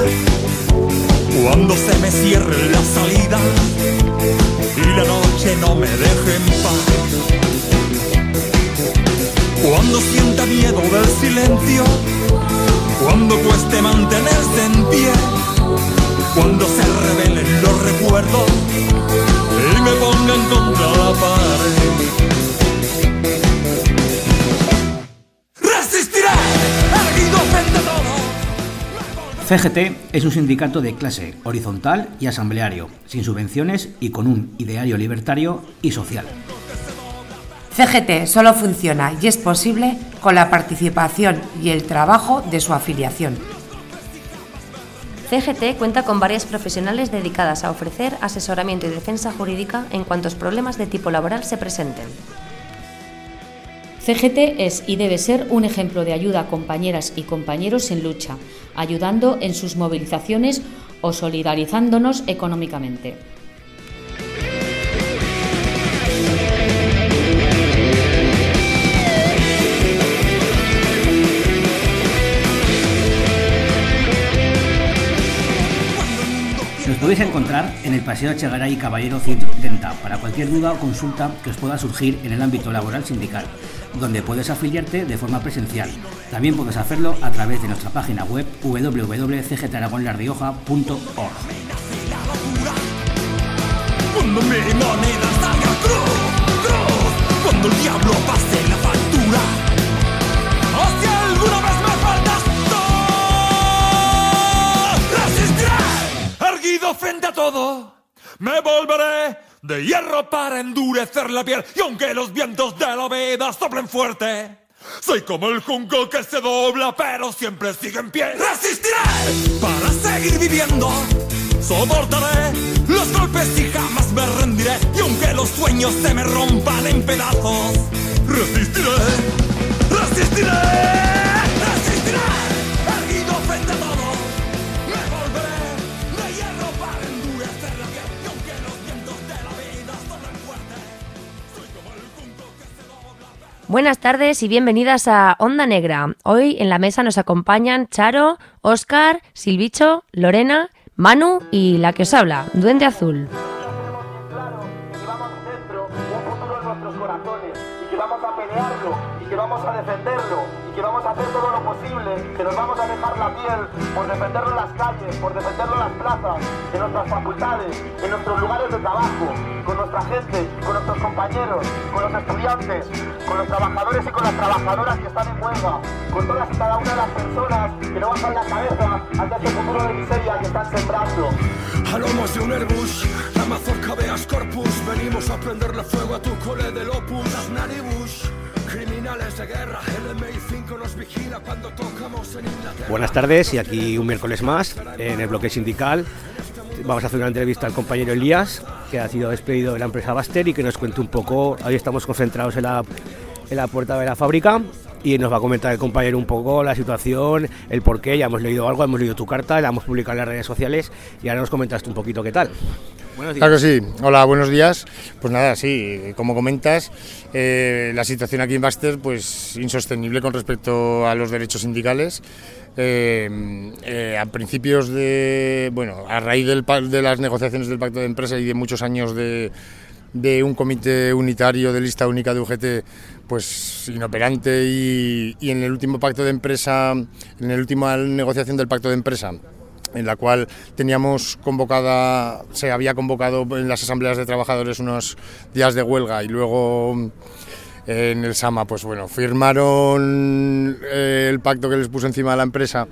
Cuando se me cierre la salida y la noche no me deje en paz. Cuando sienta miedo del silencio, cuando cueste mantenerse en pie, cuando se revelen los recuerdos y me pongan contra la pared. Resistiré, erguido frente a todo. CGT es un sindicato de clase, horizontal y asambleario, sin subvenciones y con un ideario libertario y social. CGT solo funciona y es posible con la participación y el trabajo de su afiliación. CGT cuenta con varias profesionales dedicadas a ofrecer asesoramiento y defensa jurídica en cuantos problemas de tipo laboral se presenten. CGT es y debe ser un ejemplo de ayuda a compañeras y compañeros en lucha, ayudando en sus movilizaciones o solidarizándonos económicamente. Nos podéis encontrar en el Paseo Echegaray Caballero 170 para cualquier duda o consulta que os pueda surgir en el ámbito laboral sindical, donde puedes afiliarte de forma presencial. También puedes hacerlo a través de nuestra página web www.cgtaragonlarrioja.org. Cuando mi moneda salga cruz, cuando el diablo pase la factura, o si alguna vez me faltas tú, resistiré, erguido frente a todo, me volveré de hierro para endurecer la piel, y aunque los vientos de la vida soplen fuerte, soy como el junco que se dobla pero siempre sigue en pie. Resistiré para seguir viviendo, soportaré los golpes y jamás me rendiré, y aunque los sueños se me rompan en pedazos, resistiré, resistiré, resistiré, erguido frente a todo, me volveré de hierro para endurecer la piel, y aunque los vientos de la vida soplen fuerte, soy como el junco que se dobla. Buenas tardes y bienvenidas a Onda Negra. Hoy en la mesa nos acompañan Charo, Óscar, Silvicho, Lorena, Manu y la que os habla, Duende Azul. Claro, que llevamos dentro un futuro en nuestros corazones y que vamos a pelearlo y que vamos a defenderlo y que vamos a hacer todo lo posible, que nos vamos a dejar la piel por defenderlo en las calles, por defenderlo en las plazas, en nuestras facultades, en nuestros lugares de trabajo, con nuestra gente, con nuestros compañeros, con los estudiantes, con los trabajadores y con las trabajadoras que están en huelga, con todas y cada una de las personas que no bajan la cabeza ante este futuro de miseria que están sembrando. A lomos de un Airbus, la mazorca habeas corpus, venimos a prenderle fuego a tu cole del Opus, las Naribus, criminales de guerra, el MI5 nos vigila cuando tocamos en Inglaterra. Buenas tardes y aquí un miércoles más en el bloque sindical. Vamos a hacer una entrevista al compañero Elías, que ha sido despedido de la empresa Baster y que nos cuente un poco. Hoy estamos concentrados en la puerta de la fábrica y nos va a comentar el compañero un poco la situación, el porqué. Ya hemos leído algo, hemos leído tu carta, la hemos publicado en las redes sociales y ahora nos comentaste un poquito qué tal. Buenos días. Claro que sí. Hola, buenos días. Pues nada, sí, como comentas, la situación aquí en Baster, pues insostenible con respecto a los derechos sindicales. A principios de, a raíz de las negociaciones del pacto de empresa y de muchos años de un comité unitario de lista única de UGT, pues inoperante, y en el último pacto de empresa, en la última negociación del pacto de empresa, en la cual se había convocado en las asambleas de trabajadores unos días de huelga y luego en el SAMA, pues bueno, firmaron el pacto que les puso encima de la empresa.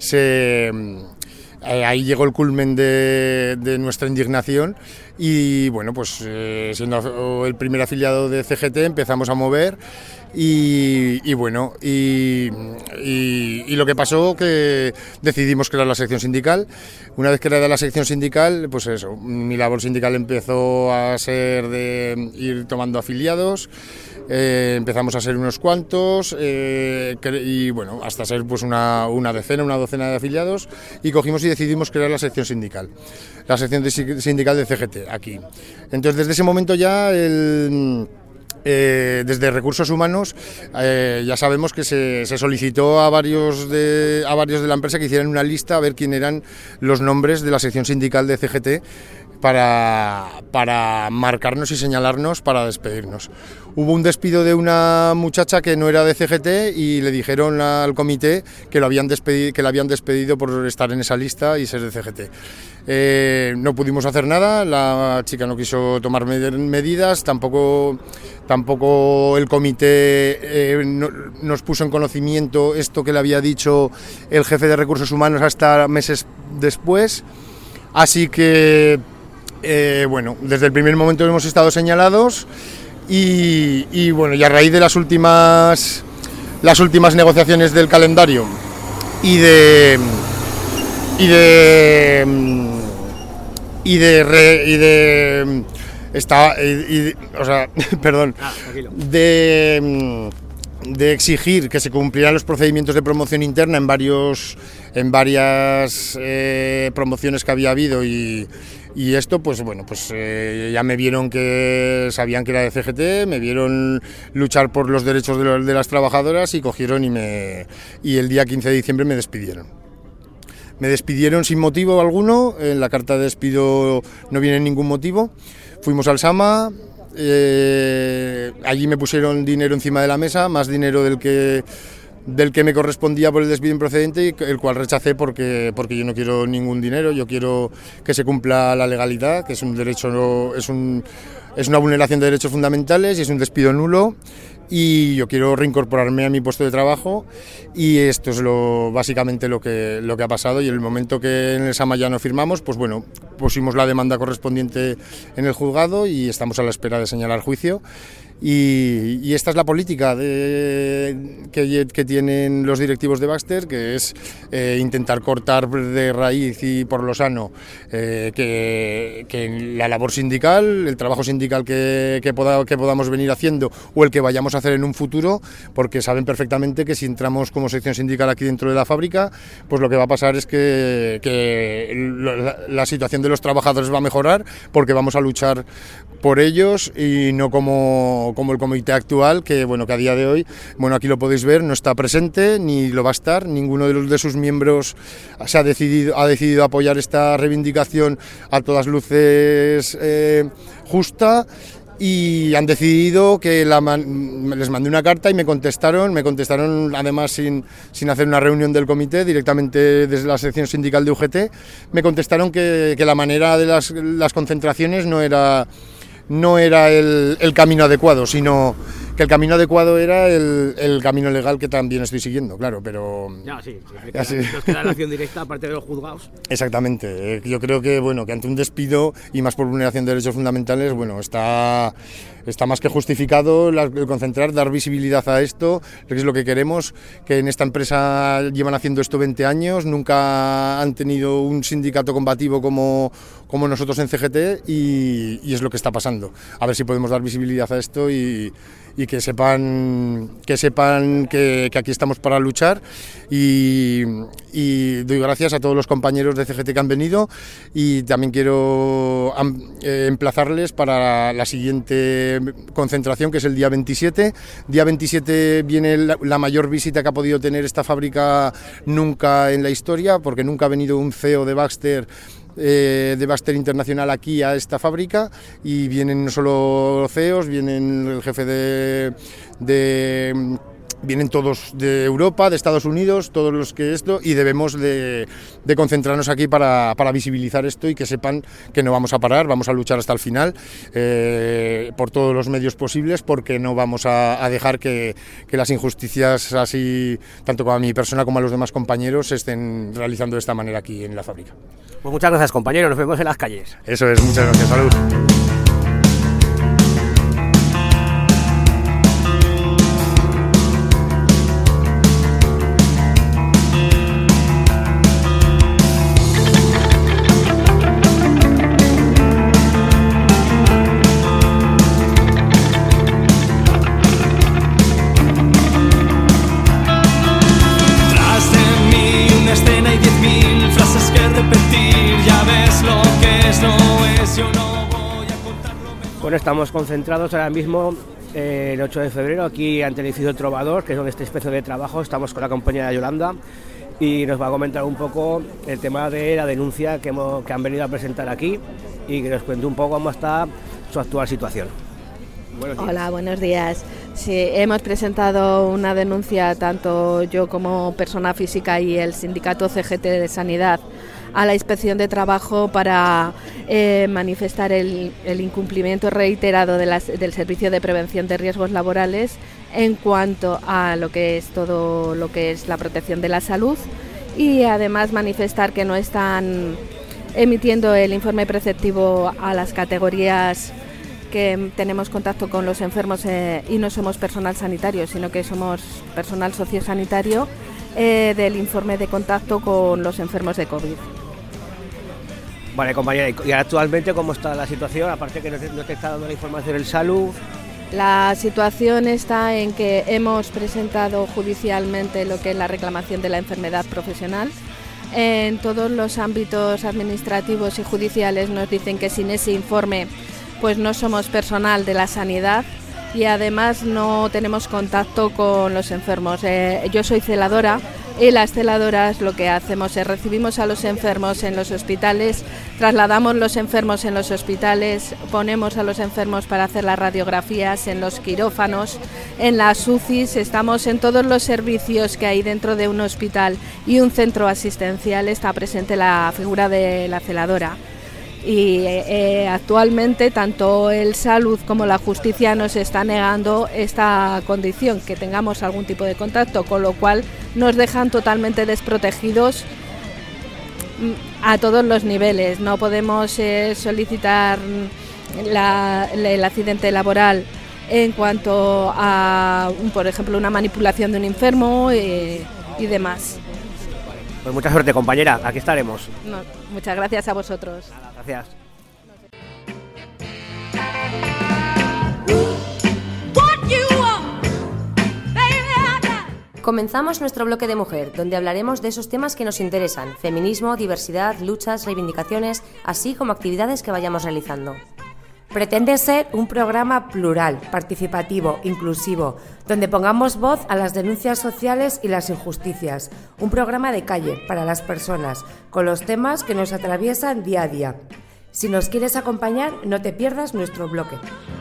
Ahí llegó el culmen de nuestra indignación y bueno, pues siendo el primer afiliado de CGT empezamos a mover y lo que pasó, que decidimos crear la sección sindical. Una vez creada la sección sindical, pues eso, mi labor sindical empezó a ser de ir tomando afiliados. Empezamos a ser unos cuantos y bueno, hasta ser pues una docena de afiliados, y cogimos y decidimos crear la sección sindical sindical de CGT aquí. Entonces desde ese momento ya desde Recursos Humanos ya sabemos que se solicitó a varios de la empresa que hicieran una lista a ver quién eran los nombres de la sección sindical de CGT para marcarnos y señalarnos para despedirnos. Hubo un despido de una muchacha que no era de CGT y le dijeron al comité que la habían despedido por estar en esa lista y ser de CGT. No pudimos hacer nada, la chica no quiso tomar medidas, tampoco el comité nos puso en conocimiento esto que le había dicho el jefe de Recursos Humanos hasta meses después, así que bueno, desde el primer momento hemos estado señalados y bueno, y a raíz de las últimas negociaciones del calendario de exigir que se cumplieran los procedimientos de promoción interna en varias promociones que había habido y esto, pues bueno, pues ya me vieron que sabían que era de CGT, me vieron luchar por los derechos de las trabajadoras y cogieron y el día 15 de diciembre me despidieron. Me despidieron sin motivo alguno, en la carta de despido no viene ningún motivo. Fuimos al SAMA, allí me pusieron dinero encima de la mesa, más dinero del que me correspondía por el despido improcedente, el cual rechacé porque yo no quiero ningún dinero, yo quiero que se cumpla la legalidad, que es un derecho, es una vulneración de derechos fundamentales y es un despido nulo. Y yo quiero reincorporarme a mi puesto de trabajo y esto es básicamente lo que ha pasado, y en el momento que en el SAMA ya no firmamos, pues bueno, pusimos la demanda correspondiente en el juzgado y estamos a la espera de señalar juicio. Y esta es la política que tienen los directivos de Baxter, que es intentar cortar de raíz y por lo sano que la labor sindical, el trabajo sindical que podamos venir haciendo o el que vayamos a hacer en un futuro, porque saben perfectamente que si entramos como sección sindical aquí dentro de la fábrica, pues lo que va a pasar es que la situación de los trabajadores va a mejorar, porque vamos a luchar por ellos y no como el comité actual, que bueno, que a día de hoy, bueno, aquí lo podéis ver, no está presente ni lo va a estar. Ninguno de sus miembros ha decidido apoyar esta reivindicación a todas luces justa, y han decidido que les mandé una carta y me contestaron además sin hacer una reunión del comité, directamente desde la sección sindical de UGT, me contestaron que la manera de las concentraciones no era el camino adecuado, sino que el camino adecuado era el camino legal, que también estoy siguiendo, claro, pero... Ya, sí, nos queda la acción directa aparte de los juzgados. Exactamente, yo creo que ante un despido y más por vulneración de derechos fundamentales, bueno, está más que justificado el concentrar, dar visibilidad a esto, que es lo que queremos, que en esta empresa llevan haciendo esto 20 años, nunca han tenido un sindicato combativo como nosotros en CGT, y es lo que está pasando. A ver si podemos dar visibilidad a esto y que sepan que aquí estamos para luchar, y doy gracias a todos los compañeros de CGT que han venido, y también quiero emplazarles para la siguiente concentración, que es el día 27. Día 27 viene la mayor visita que ha podido tener esta fábrica nunca en la historia, porque nunca ha venido un CEO de Baxter Internacional aquí a esta fábrica, y vienen no solo CEOs, vienen el jefe vienen todos de Europa, de Estados Unidos, todos los que y debemos de concentrarnos aquí para visibilizar esto, y que sepan que no vamos a parar, vamos a luchar hasta el final por todos los medios posibles, porque no vamos a dejar que las injusticias, así tanto a mi persona como a los demás compañeros, se estén realizando de esta manera aquí en la fábrica. Pues muchas gracias, compañero, nos vemos en las calles. Eso es, muchas gracias, salud. Bueno, estamos concentrados ahora mismo el 8 de febrero aquí ante el edificio Trovador, que es donde este especie de trabajo. Estamos con la compañera Yolanda y nos va a comentar un poco el tema de la denuncia que han venido a presentar aquí y que nos cuente un poco cómo está su actual situación. Buenos días. Hola, buenos días. Sí, hemos presentado una denuncia, tanto yo como persona física y el sindicato CGT de Sanidad, a la Inspección de Trabajo para manifestar el incumplimiento reiterado del Servicio de Prevención de Riesgos Laborales en cuanto a lo que es todo lo que es la protección de la salud, y además manifestar que no están emitiendo el informe preceptivo a las categorías que tenemos contacto con los enfermos y no somos personal sanitario, sino que somos personal sociosanitario, del informe de contacto con los enfermos de COVID. Vale, compañera, ¿y actualmente cómo está la situación? Aparte que no te está dando la información del salud. La situación está en que hemos presentado judicialmente lo que es la reclamación de la enfermedad profesional. En todos los ámbitos administrativos y judiciales nos dicen que sin ese informe pues no somos personal de la sanidad y además no tenemos contacto con los enfermos. Yo soy celadora y las celadoras lo que hacemos es recibimos a los enfermos en los hospitales, trasladamos los enfermos en los hospitales, ponemos a los enfermos para hacer las radiografías en los quirófanos, en las UCIs, estamos en todos los servicios que hay dentro de un hospital y un centro asistencial. Está presente la figura de la celadora. Y actualmente tanto el salud como la justicia nos está negando esta condición, que tengamos algún tipo de contacto, con lo cual nos dejan totalmente desprotegidos a todos los niveles. No podemos solicitar el accidente laboral en cuanto a, por ejemplo, una manipulación de un enfermo y demás. Pues mucha suerte, compañera, aquí estaremos. No, muchas gracias a vosotros. Nada, gracias. Comenzamos nuestro bloque de mujer, donde hablaremos de esos temas que nos interesan: feminismo, diversidad, luchas, reivindicaciones, así como actividades que vayamos realizando. Pretende ser un programa plural, participativo, inclusivo, donde pongamos voz a las denuncias sociales y las injusticias. Un programa de calle para las personas, con los temas que nos atraviesan día a día. Si nos quieres acompañar, no te pierdas nuestro bloque.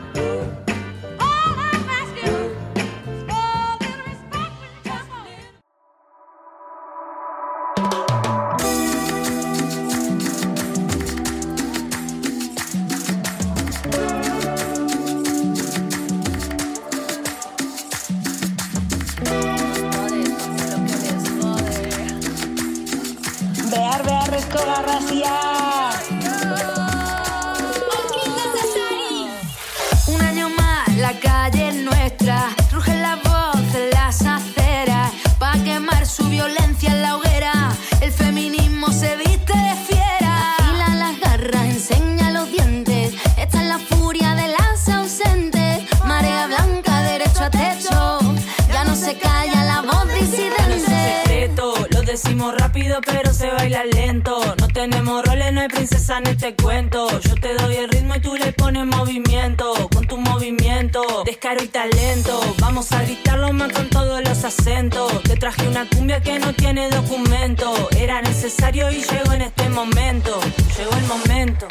Un año más, la calle es nuestra, ruge la voz en las aceras, pa' quemar su violencia en la hoguera. El feminismo se viste de fiera, afila las garras, enseña los dientes, esta es la furia de las ausentes. Marea blanca, derecho a techo, ya no se calla la voz disidente. No es un secreto, lo decimos rápido pero se baila lento. No tenemos roles, no hay princesa en este cuento. Yo te doy el ritmo y tú le pones movimiento. Con tu movimiento, descaro y talento, vamos a gritarlo más con todos los acentos. Te traje una cumbia que no tiene documento. Era necesario y llegó en este momento. Llegó el momento.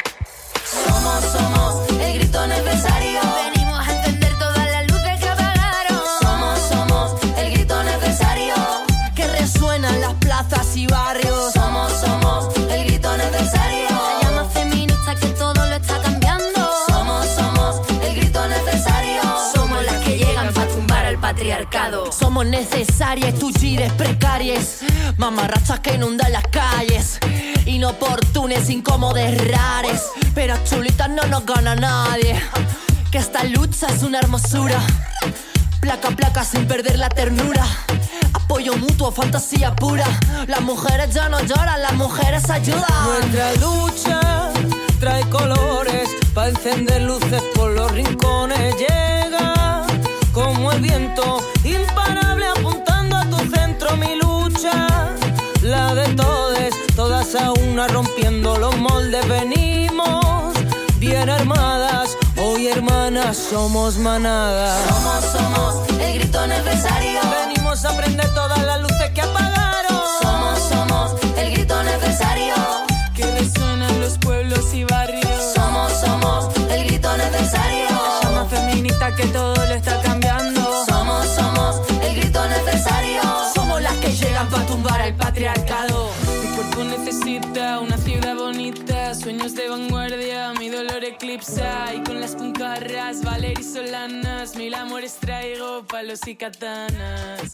Somos el grito necesario. Venimos a encender todas las luces que apagaron. Somos el grito necesario, que resuena en las plazas y barrios. Somos el grito necesario, la llama feminista que todo lo está cambiando. Somos el grito necesario, somos las que llegan para tumbar al patriarcado. Somos necesarias, tullides precarias, mamarrachas que inundan las calles, inoportunes, incómodes, rares, pero chulitas no nos gana nadie. Que esta lucha es una hermosura, placa a placa sin perder la ternura. Apoyo mutuo, fantasía pura. Las mujeres ya no lloran, las mujeres ayudan. Nuestra lucha trae colores pa' encender luces por los rincones. Llega como el viento, imparable apuntando a tu centro. Mi lucha, la de todas a una, rompiendo los moldes. Venimos bien armadas, hoy y hermanas, somos manada. Somos el grito necesario. Venimos a prender todas las luces que apagaron. Somos el grito necesario. Que resuena en los pueblos y barrios. Somos el grito necesario. La llama feminista que todo lo está cambiando. Somos el grito necesario. Somos las que llegan para tumbar al patriarcado. Mi cuerpo necesita una ciudad bonita, sueños de vanguardia, mi dolor eclipsa. Y con las puncarras, Valer y Solanas, mil amores traigo, palos y katanas.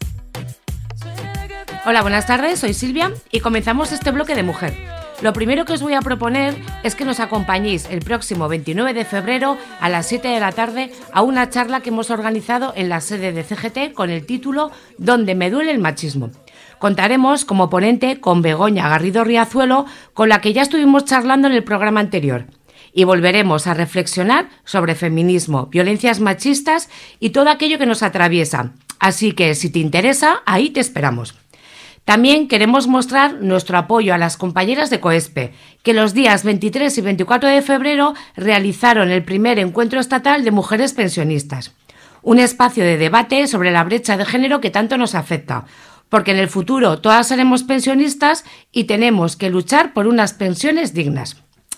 Hola, buenas tardes, soy Silvia y comenzamos este bloque de mujer. Lo primero que os voy a proponer es que nos acompañéis el próximo 29 de febrero a las 7 de la tarde a una charla que hemos organizado en la sede de CGT con el título ¿Dónde me duele el machismo? Contaremos como ponente con Begoña Garrido Riazuelo, con la que ya estuvimos charlando en el programa anterior. Y volveremos a reflexionar sobre feminismo, violencias machistas y todo aquello que nos atraviesa. Así que si te interesa, ahí te esperamos. También queremos mostrar nuestro apoyo a las compañeras de COESPE, que los días 23 y 24 de febrero realizaron el primer encuentro estatal de mujeres pensionistas. Un espacio de debate sobre la brecha de género que tanto nos afecta, porque en el futuro todas seremos pensionistas y tenemos que luchar por unas pensiones dignas.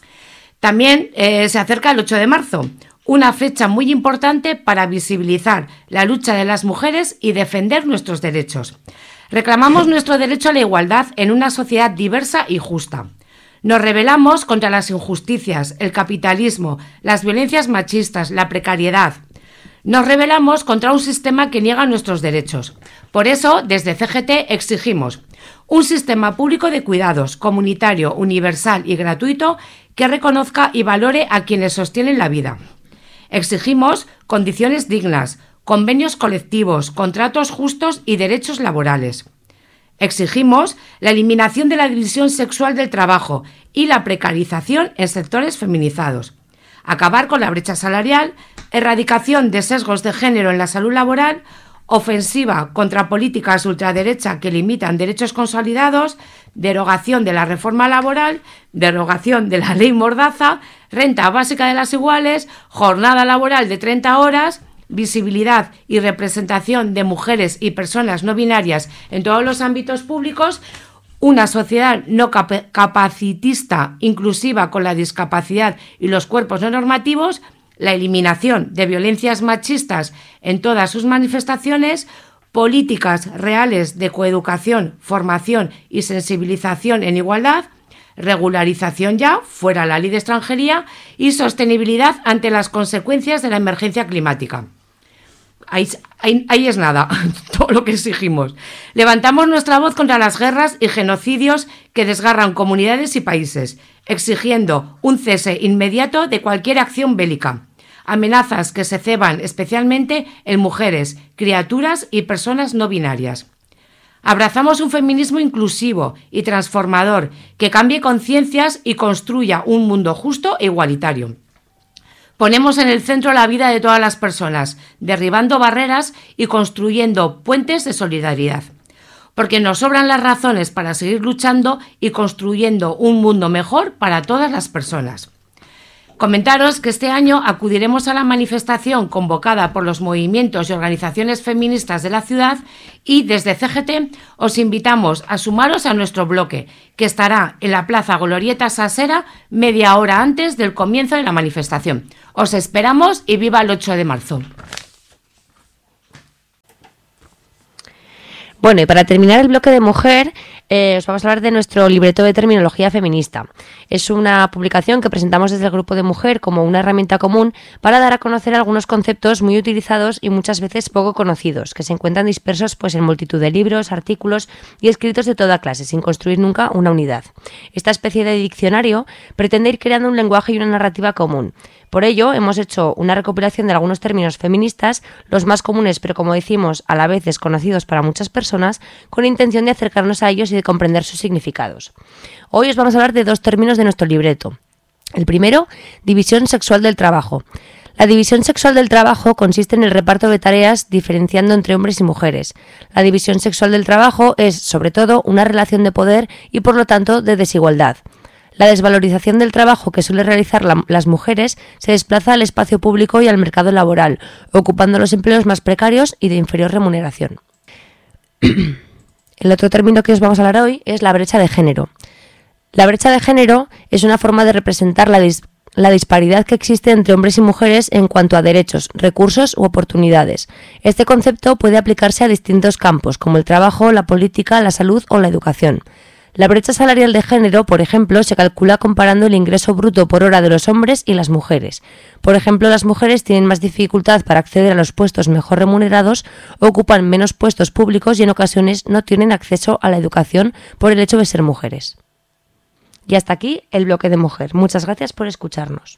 También se acerca el 8 de marzo, una fecha muy importante para visibilizar la lucha de las mujeres y defender nuestros derechos. Reclamamos nuestro derecho a la igualdad en una sociedad diversa y justa. Nos rebelamos contra las injusticias, el capitalismo, las violencias machistas, la precariedad. Nos rebelamos contra un sistema que niega nuestros derechos. Por eso, desde CGT exigimos un sistema público de cuidados, comunitario, universal y gratuito que reconozca y valore a quienes sostienen la vida. Exigimos condiciones dignas, convenios colectivos, contratos justos y derechos laborales. Exigimos la eliminación de la división sexual del trabajo y la precarización en sectores feminizados. Acabar con la brecha salarial, erradicación de sesgos de género en la salud laboral, ofensiva contra políticas ultraderecha que limitan derechos consolidados, derogación de la reforma laboral, derogación de la ley Mordaza, renta básica de las iguales, jornada laboral de 30 horas, visibilidad y representación de mujeres y personas no binarias en todos los ámbitos públicos, una sociedad no capacitista, inclusiva con la discapacidad y los cuerpos no normativos, la eliminación de violencias machistas en todas sus manifestaciones, políticas reales de coeducación, formación y sensibilización en igualdad, regularización ya, fuera la ley de extranjería, y sostenibilidad ante las consecuencias de la emergencia climática. Ahí es nada, todo lo que exigimos. Levantamos nuestra voz contra las guerras y genocidios que desgarran comunidades y países, exigiendo un cese inmediato de cualquier acción bélica. Amenazas que se ceban especialmente en mujeres, criaturas y personas no binarias. Abrazamos un feminismo inclusivo y transformador que cambie conciencias y construya un mundo justo e igualitario. Ponemos en el centro la vida de todas las personas, derribando barreras y construyendo puentes de solidaridad. Porque nos sobran las razones para seguir luchando y construyendo un mundo mejor para todas las personas. Comentaros que este año acudiremos a la manifestación convocada por los movimientos y organizaciones feministas de la ciudad y desde CGT os invitamos a sumaros a nuestro bloque, que estará en la Plaza Glorieta Sasera media hora antes del comienzo de la manifestación. Os esperamos y viva el 8 de marzo. Bueno, y para terminar el bloque de mujer, os vamos a hablar de nuestro libreto de terminología feminista. Es una publicación que presentamos desde el grupo de mujer como una herramienta común para dar a conocer algunos conceptos muy utilizados y muchas veces poco conocidos, que se encuentran dispersos pues en multitud de libros, artículos y escritos de toda clase, sin construir nunca una unidad. Esta especie de diccionario pretende ir creando un lenguaje y una narrativa común. Por ello, hemos hecho una recopilación de algunos términos feministas, los más comunes, pero como decimos, a la vez desconocidos para muchas personas, con intención de acercarnos a ellos y de comprender sus significados. Hoy os vamos a hablar de dos términos de nuestro libreto. El primero, división sexual del trabajo. La división sexual del trabajo consiste en el reparto de tareas diferenciando entre hombres y mujeres. La división sexual del trabajo es, sobre todo, una relación de poder y, por lo tanto, de desigualdad. La desvalorización del trabajo que suelen realizar las mujeres se desplaza al espacio público y al mercado laboral, ocupando los empleos más precarios y de inferior remuneración. El otro término que os vamos a hablar hoy es la brecha de género. La brecha de género es una forma de representar la disparidad que existe entre hombres y mujeres en cuanto a derechos, recursos u oportunidades. Este concepto puede aplicarse a distintos campos, como el trabajo, la política, la salud o la educación. La brecha salarial de género, por ejemplo, se calcula comparando el ingreso bruto por hora de los hombres y las mujeres. Por ejemplo, las mujeres tienen más dificultad para acceder a los puestos mejor remunerados, ocupan menos puestos públicos y en ocasiones no tienen acceso a la educación por el hecho de ser mujeres. Y hasta aquí el bloque de mujer. Muchas gracias por escucharnos.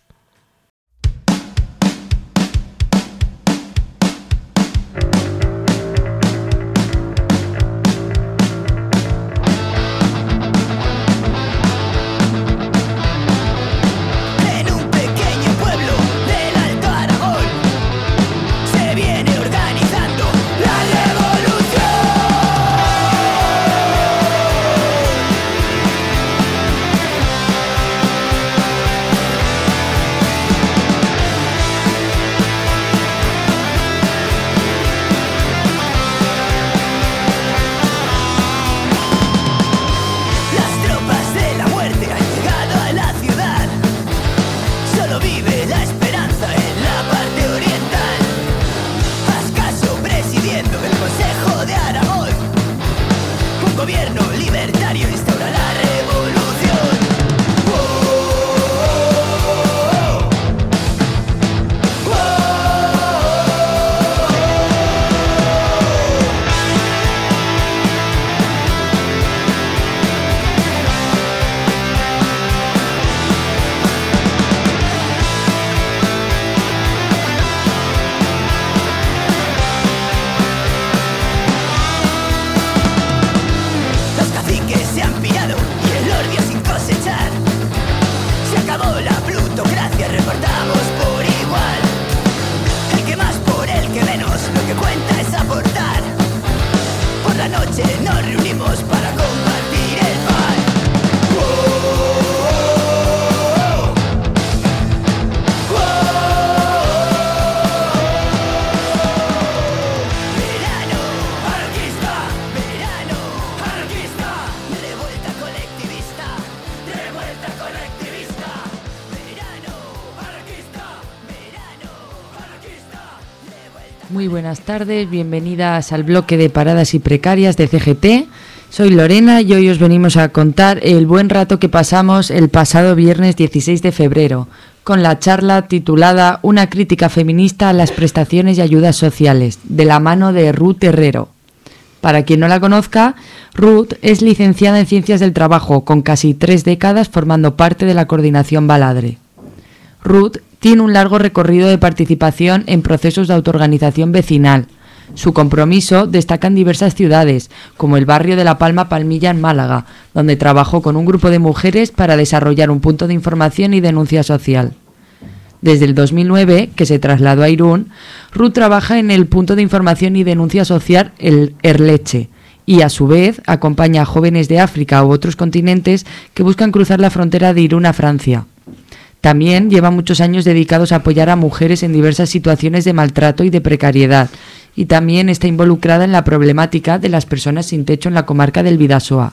Muy buenas tardes, bienvenidas al bloque de paradas y precarias de CGT. Soy Lorena y hoy os venimos a contar el buen rato que pasamos el pasado viernes 16 de febrero con la charla titulada Una crítica feminista a las prestaciones y ayudas sociales, de la mano de Ruth Herrero. Para quien no la conozca, Ruth es licenciada en Ciencias del Trabajo, con casi 3 décadas formando parte de la Coordinación Baladre. Ruth tiene un largo recorrido de participación en procesos de autoorganización vecinal. Su compromiso destaca en diversas ciudades, como el barrio de La Palma Palmilla en Málaga, donde trabajó con un grupo de mujeres para desarrollar un punto de información y denuncia social. Desde el 2009, que se trasladó a Irún, Ruth trabaja en el punto de información y denuncia social el Erleche, y a su vez acompaña a jóvenes de África u otros continentes que buscan cruzar la frontera de Irún a Francia. También lleva muchos años dedicados a apoyar a mujeres en diversas situaciones de maltrato y de precariedad, y también está involucrada en la problemática de las personas sin techo en la comarca del Bidasoa.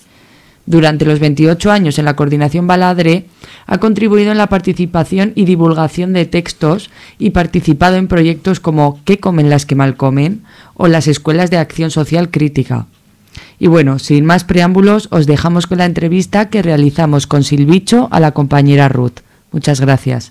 Durante los 28 años en la Coordinación Baladre, ha contribuido en la participación y divulgación de textos y participado en proyectos como ¿Qué comen las que mal comen? O las escuelas de acción social crítica. Y bueno, sin más preámbulos, os dejamos con la entrevista que realizamos con Silvicho a la compañera Ruth. Muchas gracias.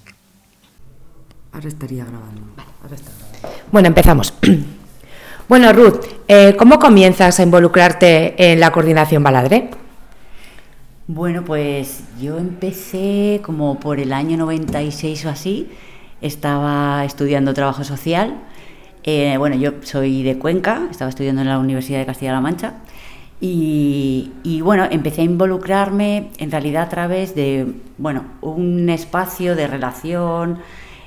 Ahora estaría grabando. Bueno, empezamos. Bueno, Ruth, ¿cómo comienzas a involucrarte en la Coordinación Baladre? Bueno, pues yo empecé como por el año 96 o así. Estaba estudiando trabajo social. Bueno, yo soy de Cuenca, estaba estudiando en la Universidad de Castilla-La Mancha. Y bueno, empecé a involucrarme en realidad a través de, bueno, un espacio de relación,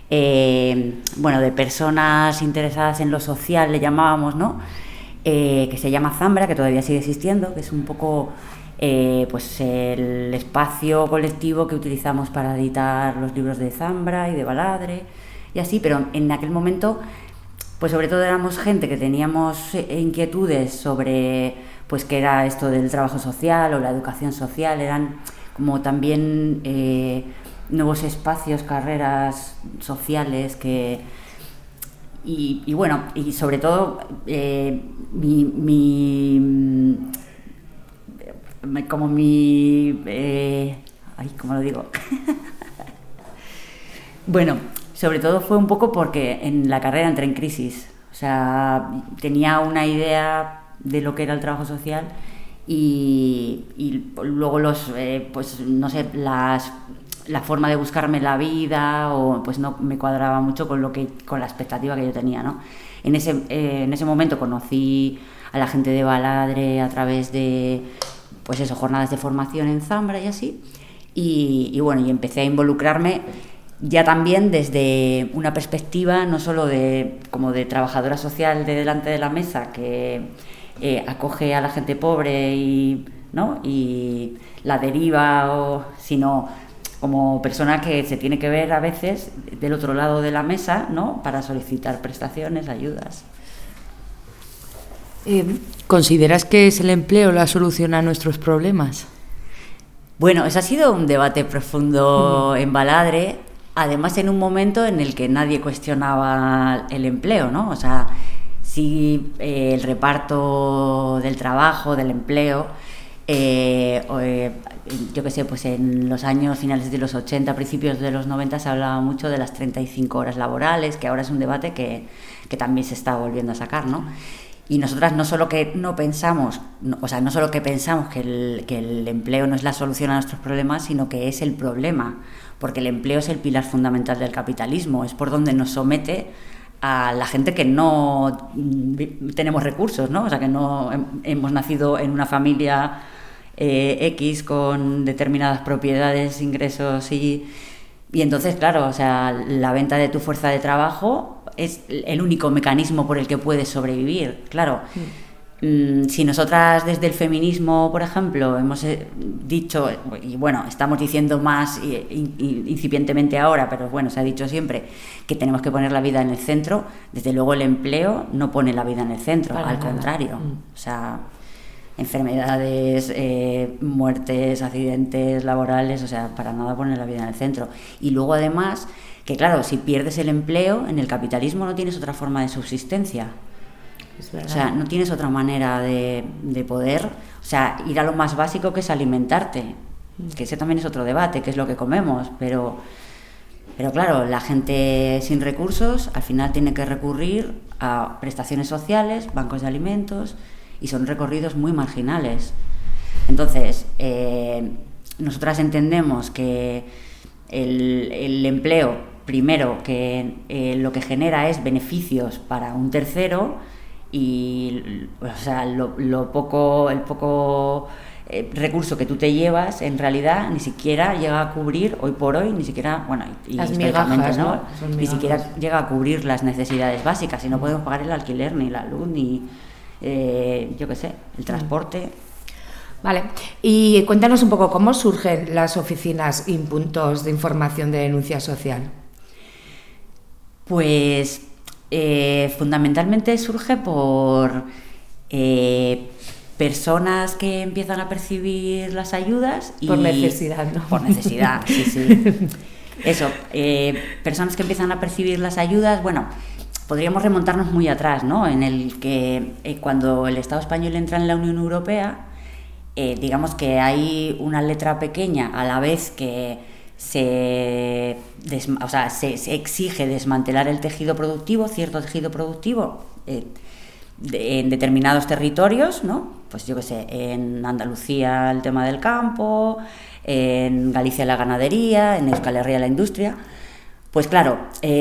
bueno, de personas interesadas en lo social, le llamábamos, ¿no? Que se llama Zambra, que todavía sigue existiendo, que es un poco pues el espacio colectivo que utilizamos para editar los libros de Zambra y de Baladre y así, pero en aquel momento pues sobre todo éramos gente que teníamos inquietudes sobre pues qué era esto del trabajo social o la educación social, eran como también nuevos espacios, carreras sociales que y bueno, y sobre todo ¿cómo lo digo? Bueno, sobre todo fue un poco porque en la carrera entré en crisis, o sea, tenía una idea de lo que era el trabajo social y luego pues no sé, la forma de buscarme la vida o pues no me cuadraba mucho con la expectativa que yo tenía, ¿no? En ese momento conocí a la gente de Baladre a través de pues eso, jornadas de formación en Zambra y así, y bueno, y empecé a involucrarme ya también desde una perspectiva no solo como de trabajadora social de delante de la mesa que acoge a la gente pobre y la deriva, sino como persona que se tiene que ver a veces del otro lado de la mesa, ¿no? Para solicitar prestaciones, ayudas. ¿Consideras que es el empleo la solución a nuestros problemas? Bueno, ese ha sido un debate profundo en Baladre, además en un momento en el que nadie cuestionaba el empleo, ¿no? O sea, sí, el reparto del trabajo, del empleo, yo qué sé, pues en los años finales de los 80, principios de los 90 se hablaba mucho de las 35 horas laborales, que ahora es un debate que también se está volviendo a sacar, ¿no? Y nosotras no solo que pensamos que el empleo no es la solución a nuestros problemas, sino que es el problema, porque el empleo es el pilar fundamental del capitalismo, es por donde nos somete a la gente que no tenemos recursos, ¿no? O sea, que no hemos nacido en una familia X con determinadas propiedades, ingresos y entonces, claro, o sea, la venta de tu fuerza de trabajo es el único mecanismo por el que puedes sobrevivir, claro. Si nosotras desde el feminismo, por ejemplo, hemos dicho, y bueno, estamos diciendo más incipientemente ahora, pero bueno, se ha dicho siempre que tenemos que poner la vida en el centro, desde luego el empleo no pone la vida en el centro, al contrario. O sea, enfermedades, muertes, accidentes laborales, o sea, para nada pone la vida en el centro. Y luego además, que claro, si pierdes el empleo, en el capitalismo no tienes otra forma de subsistencia. O sea, no tienes otra manera de poder, o sea, ir a lo más básico que es alimentarte, que ese también es otro debate, que es lo que comemos, pero claro, la gente sin recursos al final tiene que recurrir a prestaciones sociales, bancos de alimentos, y son recorridos muy marginales. Entonces, nosotras entendemos que el empleo, primero, que lo que genera es beneficios para un tercero, y o sea, el poco recurso que tú te llevas en realidad ni siquiera llega a cubrir hoy por hoy, ni siquiera, bueno, y las migajas, ¿no? Ni siquiera llega a cubrir las necesidades básicas, y no podemos pagar el alquiler, ni la luz, ni yo qué sé, el transporte. Vale, y cuéntanos un poco cómo surgen las oficinas y puntos de información de denuncia social. Pues fundamentalmente surge por personas que empiezan a percibir las ayudas y por necesidad, ¿no? Por necesidad, sí. Eso, personas que empiezan a percibir las ayudas, bueno, podríamos remontarnos muy atrás, ¿no? En el que cuando el Estado español entra en la Unión Europea, digamos que hay una letra pequeña a la vez que se exige desmantelar el tejido productivo, cierto tejido productivo, en determinados territorios, ¿no? Pues yo qué sé, en Andalucía el tema del campo, en Galicia la ganadería, en Euskal Herria la industria. Pues claro,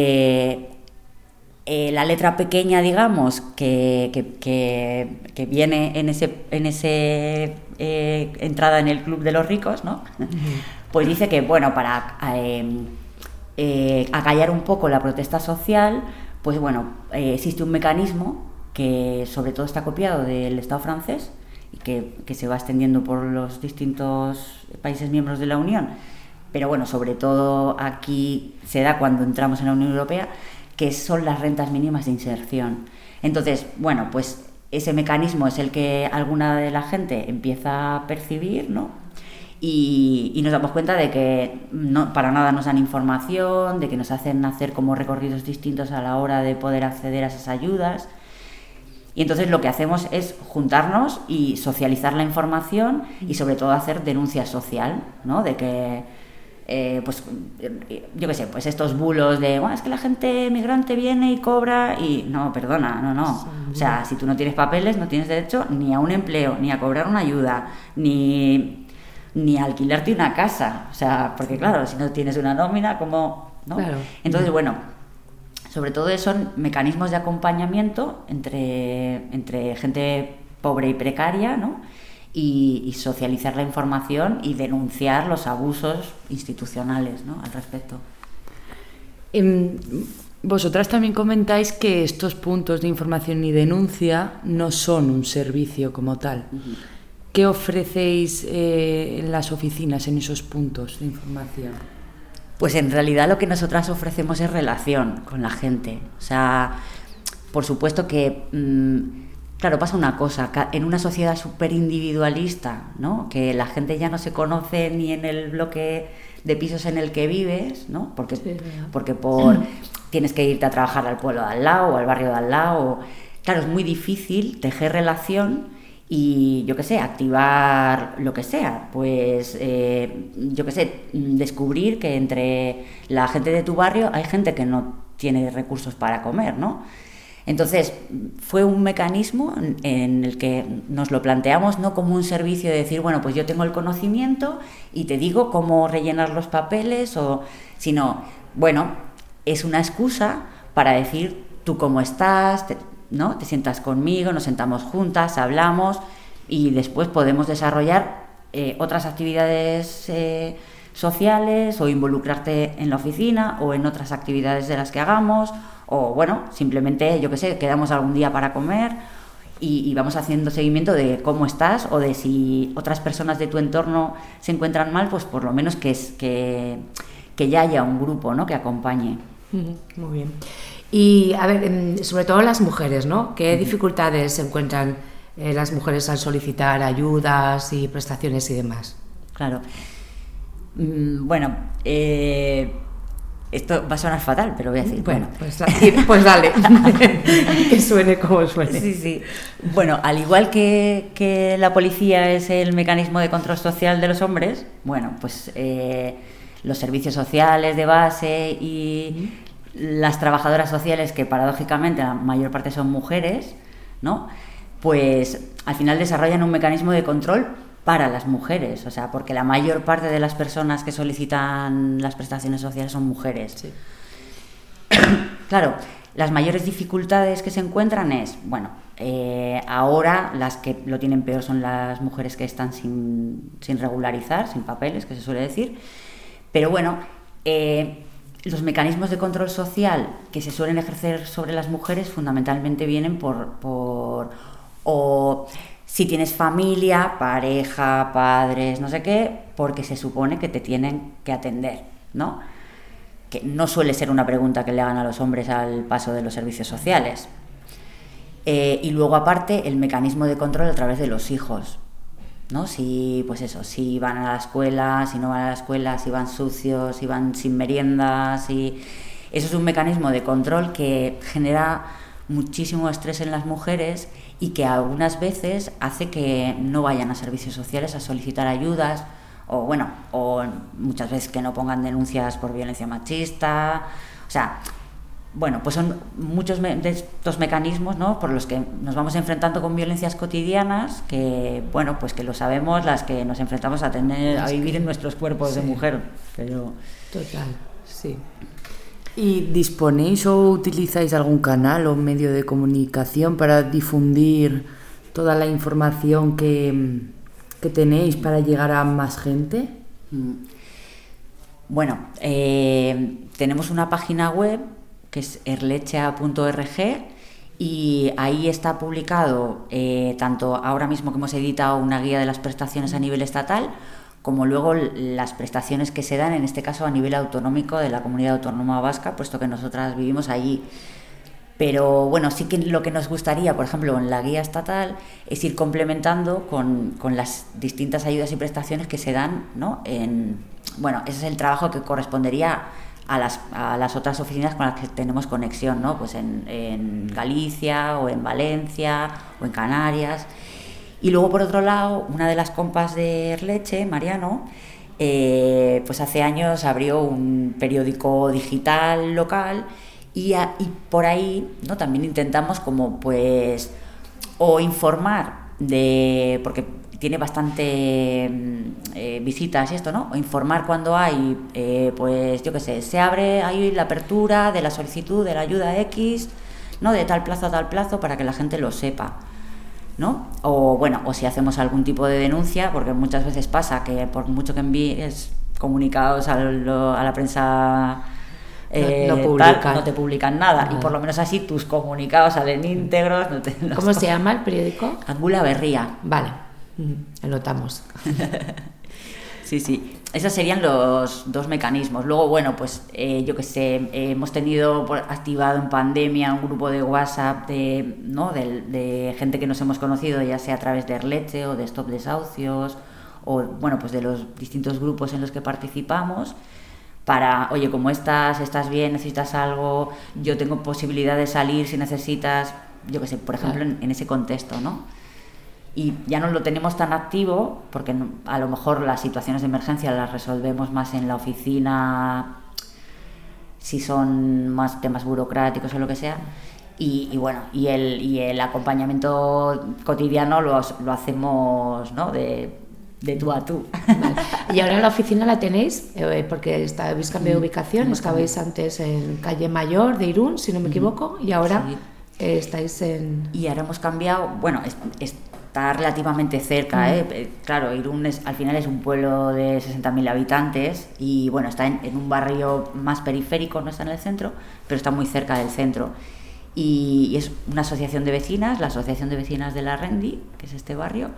la letra pequeña, digamos, que viene en ese entrada en el club de los ricos, ¿no? Pues dice que, bueno, para acallar un poco la protesta social, pues bueno, existe un mecanismo que sobre todo está copiado del Estado francés y que se va extendiendo por los distintos países miembros de la Unión, pero bueno, sobre todo aquí se da cuando entramos en la Unión Europea, que son las rentas mínimas de inserción. Entonces, bueno, pues ese mecanismo es el que alguna de la gente empieza a percibir, ¿no? Y nos damos cuenta de que no, para nada nos dan información, de que nos hacen hacer como recorridos distintos a la hora de poder acceder a esas ayudas. Y entonces lo que hacemos es juntarnos y socializar la información y sobre todo hacer denuncia social, ¿no? De que, pues, yo qué sé, pues estos bulos de, bueno, es que la gente migrante viene y cobra y... No, perdona, no. O sea, si tú no tienes papeles, no tienes derecho ni a un empleo, ni a cobrar una ayuda, ni a alquilarte una casa. O sea, porque claro, si no tienes una nómina, ¿cómo? ¿No? Claro. Entonces, bueno, sobre todo son mecanismos de acompañamiento entre gente pobre y precaria, ¿no? Y socializar la información y denunciar los abusos institucionales, ¿no? Al respecto. Vosotras también comentáis que estos puntos de información y denuncia no son un servicio como tal. Uh-huh. ¿Qué ofrecéis en las oficinas en esos puntos de información? Pues en realidad lo que nosotras ofrecemos es relación con la gente. O sea, por supuesto que... Claro, pasa una cosa, en una sociedad súper individualista, ¿no? Que la gente ya no se conoce ni en el bloque de pisos en el que vives, ¿no? Porque tienes que irte a trabajar al pueblo de al lado o al barrio de al lado. Claro, es muy difícil tejer relación y, yo qué sé, activar lo que sea. Pues, yo qué sé, descubrir que entre la gente de tu barrio hay gente que no tiene recursos para comer, ¿no? Entonces, fue un mecanismo en el que nos lo planteamos no como un servicio de decir, bueno, pues yo tengo el conocimiento y te digo cómo rellenar los papeles, sino, bueno, es una excusa para decir tú cómo estás, ¿no? Te sientas conmigo, nos sentamos juntas, hablamos y después podemos desarrollar otras actividades sociales o involucrarte en la oficina o en otras actividades de las que hagamos. O bueno, simplemente, yo qué sé, quedamos algún día para comer y vamos haciendo seguimiento de cómo estás o de si otras personas de tu entorno se encuentran mal, pues por lo menos que ya haya un grupo, ¿no? Que acompañe. Muy bien. Y a ver, sobre todo las mujeres, ¿no? ¿Qué dificultades encuentran las mujeres al solicitar ayudas y prestaciones y demás? Claro. Bueno, esto va a sonar fatal, pero voy a decir... Bueno, pues dale, que suene como suene. Sí. Bueno, al igual que la policía es el mecanismo de control social de los hombres, bueno, pues los servicios sociales de base y las trabajadoras sociales, que paradójicamente la mayor parte son mujeres, ¿no? Pues al final desarrollan un mecanismo de control para las mujeres, o sea, porque la mayor parte de las personas que solicitan las prestaciones sociales son mujeres. Sí. Claro, las mayores dificultades que se encuentran es, bueno, ahora las que lo tienen peor son las mujeres que están sin regularizar, sin papeles, que se suele decir, pero bueno, los mecanismos de control social que se suelen ejercer sobre las mujeres fundamentalmente vienen si tienes familia, pareja, padres, no sé qué, porque se supone que te tienen que atender, ¿no? Que no suele ser una pregunta que le hagan a los hombres al paso de los servicios sociales. Y luego, aparte, el mecanismo de control a través de los hijos, ¿no? Si van a la escuela, si no van a la escuela, si van sucios, si van sin meriendas, eso es un mecanismo de control que genera muchísimo estrés en las mujeres y que algunas veces hace que no vayan a servicios sociales a solicitar ayudas o muchas veces que no pongan denuncias por violencia machista. O sea, bueno, pues son muchos de estos mecanismos, ¿no?, por los que nos vamos enfrentando con violencias cotidianas que, bueno, pues que lo sabemos las que nos enfrentamos a vivir en nuestros cuerpos de mujer. Pero... Total, sí. ¿Y disponéis o utilizáis algún canal o medio de comunicación para difundir toda la información que tenéis para llegar a más gente? Bueno, tenemos una página web que es erlechea.org Y ahí está publicado tanto ahora mismo que hemos editado una guía de las prestaciones a nivel estatal, como luego las prestaciones que se dan, en este caso a nivel autonómico de la Comunidad Autónoma Vasca, puesto que nosotras vivimos allí. Pero bueno, sí que lo que nos gustaría, por ejemplo, en la guía estatal, es ir complementando con las distintas ayudas y prestaciones que se dan, ¿no? Bueno, ese es el trabajo que correspondería a las otras oficinas con las que tenemos conexión, ¿no? Pues en Galicia o en Valencia o en Canarias. Y luego, por otro lado, una de las compas de Erleche, Mariano, pues hace años abrió un periódico digital local y por ahí, ¿no? También intentamos como pues o informar porque tiene bastante visitas y esto, ¿no? O informar cuando hay, pues yo qué sé, se abre ahí la apertura de la solicitud de la ayuda X, ¿no? De tal plazo a tal plazo, para que la gente lo sepa, ¿no? O bueno, o si hacemos algún tipo de denuncia, porque muchas veces pasa que por mucho que envíes comunicados a la prensa, no te publican nada, y por lo menos así tus comunicados salen íntegros. ¿Cómo se llama el periódico? Angula Berría. Vale, anotamos. Sí, esos serían los dos mecanismos. Luego, bueno, pues yo que sé, hemos tenido activado en pandemia un grupo de WhatsApp de gente que nos hemos conocido, ya sea a través de Erleche o de Stop Desahucios, o bueno, pues de los distintos grupos en los que participamos, para, oye, como estás bien, necesitas algo, yo tengo posibilidad de salir si necesitas, yo que sé, por ejemplo, en ese contexto, ¿no? Y ya no lo tenemos tan activo porque a lo mejor las situaciones de emergencia las resolvemos más en la oficina, si son más temas burocráticos o lo que sea, y bueno, y el acompañamiento cotidiano lo hacemos, ¿no? de tú a tú. Vale. ¿Y ahora la oficina la tenéis? Porque habéis cambiado de ubicación, estabais antes en Calle Mayor de Irún, si no me equivoco, y ahora estáis en... Y ahora hemos cambiado, bueno, está relativamente cerca, claro, Irún al final es un pueblo de 60.000 habitantes y bueno, está en un barrio más periférico, no está en el centro, pero está muy cerca del centro. Y es una asociación de vecinas, la Asociación de Vecinas de la Rendi, que es este barrio,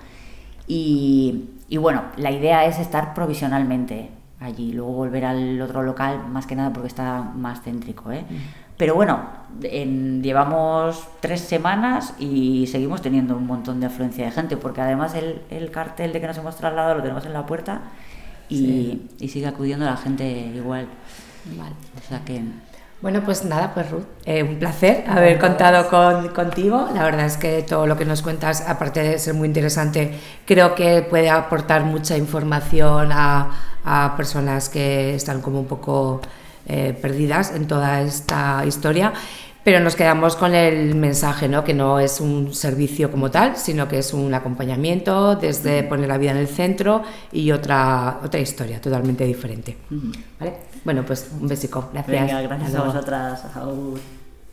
y bueno, la idea es estar provisionalmente allí, luego volver al otro local, más que nada porque está más céntrico, Pero bueno, llevamos 3 semanas y seguimos teniendo un montón de afluencia de gente, porque además el cartel de que nos hemos trasladado lo tenemos en la puerta y sigue acudiendo la gente igual. Vale. O sea que... Bueno, pues nada, pues Ruth, un placer haber contado contigo. La verdad es que todo lo que nos cuentas, aparte de ser muy interesante, creo que puede aportar mucha información a personas que están como un poco perdidas en toda esta historia. Pero nos quedamos con el mensaje, ¿no? Que no es un servicio como tal, sino que es un acompañamiento desde poner la vida en el centro y otra historia totalmente diferente. ¿Vale? Bueno, pues un besico. Gracias. Venga, gracias a vosotras. Agur.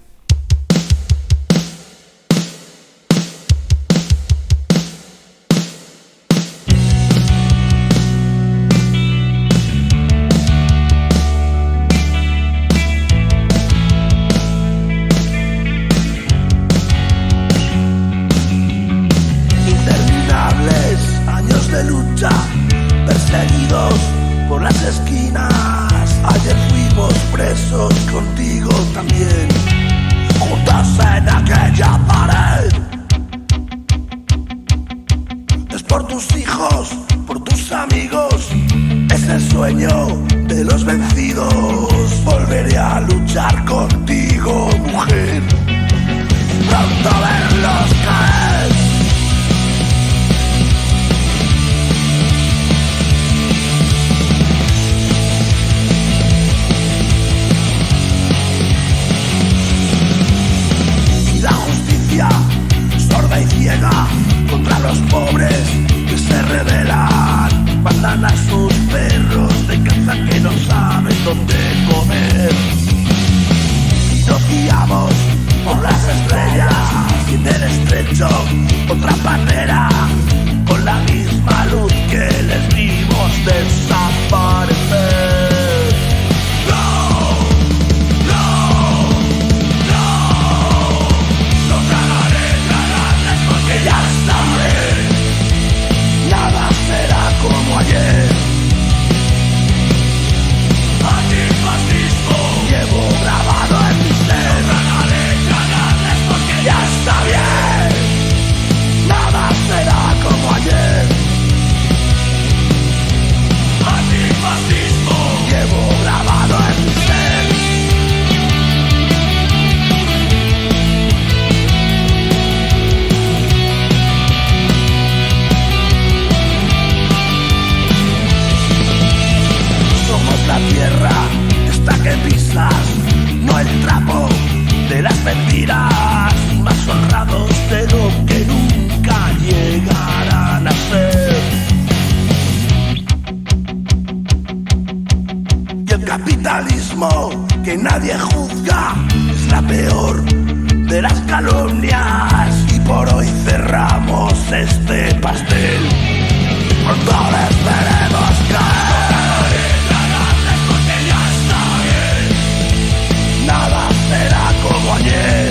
Perseguidos por las esquinas, ayer fuimos presos, contigo también, juntos en aquella pared. Es por tus hijos, por tus amigos, es el sueño de los vencidos. Volveré a luchar contigo, mujer, pronto verlos caer. Sorda y ciega contra los pobres que se rebelan, mandan a sus perros de caza que no saben dónde comer. Y nos guiamos por las estrellas y en el estrecho otra bandera, con la misma luz que les vimos desaparecer. No, no, no, no el capitalismo que nadie juzga es la peor de las calumnias. Y por hoy cerramos este pastel. Pronto les veremos caer. Porque ya está bien. Nada será como ayer.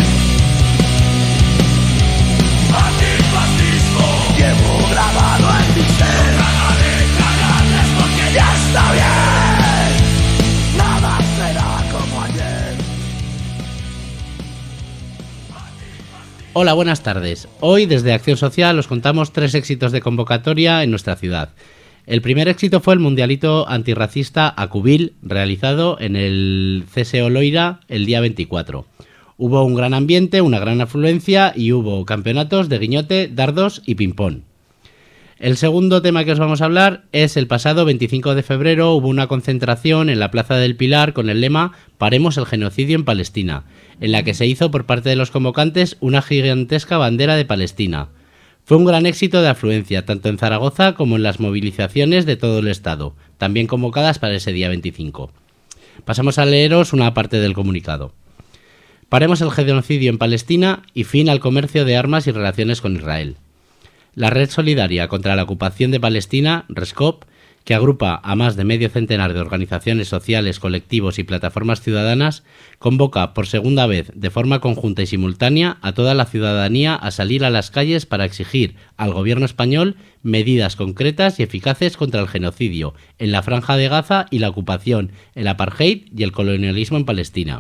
Antifascismo llevo grabado en mi ser. Porque ya está bien. Nada será como ayer. Hola, buenas tardes. Hoy desde Acción Social os contamos 3 éxitos de convocatoria en nuestra ciudad. El primer éxito fue el mundialito antirracista Acubil, realizado en el CSO Loira el día 24. Hubo un gran ambiente, una gran afluencia y hubo campeonatos de guiñote, dardos y ping-pong. El segundo tema que os vamos a hablar es el pasado 25 de febrero hubo una concentración en la Plaza del Pilar con el lema «Paremos el genocidio en Palestina», en la que se hizo por parte de los convocantes una gigantesca bandera de Palestina. Fue un gran éxito de afluencia, tanto en Zaragoza como en las movilizaciones de todo el estado, también convocadas para ese día 25. Pasamos a leeros una parte del comunicado. Paremos el genocidio en Palestina y fin al comercio de armas y relaciones con Israel. La Red Solidaria contra la Ocupación de Palestina, RESCOP, que agrupa a más de medio centenar de organizaciones sociales, colectivos y plataformas ciudadanas, convoca por segunda vez de forma conjunta y simultánea a toda la ciudadanía a salir a las calles para exigir al gobierno español medidas concretas y eficaces contra el genocidio en la Franja de Gaza y la ocupación, el apartheid y el colonialismo en Palestina.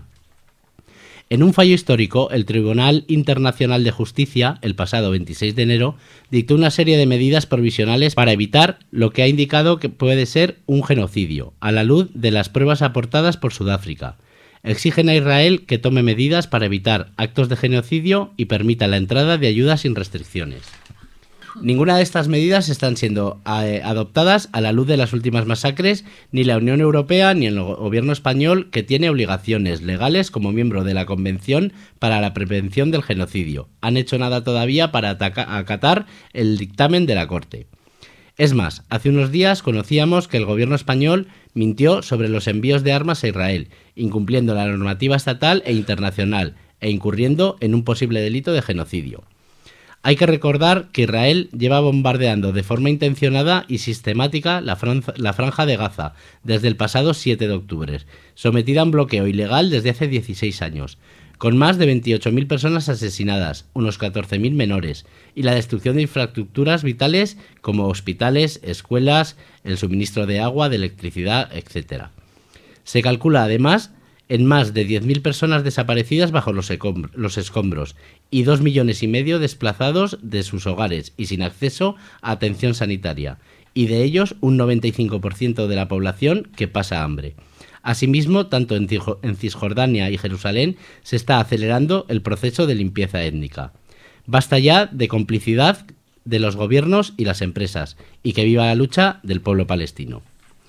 En un fallo histórico, el Tribunal Internacional de Justicia, el pasado 26 de enero, dictó una serie de medidas provisionales para evitar lo que ha indicado que puede ser un genocidio, a la luz de las pruebas aportadas por Sudáfrica. Exigen a Israel que tome medidas para evitar actos de genocidio y permita la entrada de ayuda sin restricciones. Ninguna de estas medidas están siendo adoptadas a la luz de las últimas masacres, ni la Unión Europea ni el gobierno español, que tiene obligaciones legales como miembro de la Convención para la Prevención del Genocidio, han hecho nada todavía para acatar el dictamen de la Corte. Es más, hace unos días conocíamos que el gobierno español mintió sobre los envíos de armas a Israel, incumpliendo la normativa estatal e internacional e incurriendo en un posible delito de genocidio. Hay que recordar que Israel lleva bombardeando de forma intencionada y sistemática la Franja de Gaza desde el pasado 7 de octubre, sometida a un bloqueo ilegal desde hace 16 años, con más de 28.000 personas asesinadas, unos 14.000 menores, y la destrucción de infraestructuras vitales como hospitales, escuelas, el suministro de agua, de electricidad, etc. Se calcula además en más de 10.000 personas desaparecidas bajo los escombros y 2,5 millones desplazados de sus hogares y sin acceso a atención sanitaria, y de ellos un 95% de la población que pasa hambre. Asimismo, tanto en Cisjordania y Jerusalén se está acelerando el proceso de limpieza étnica. Basta ya de complicidad de los gobiernos y las empresas, y que viva la lucha del pueblo palestino.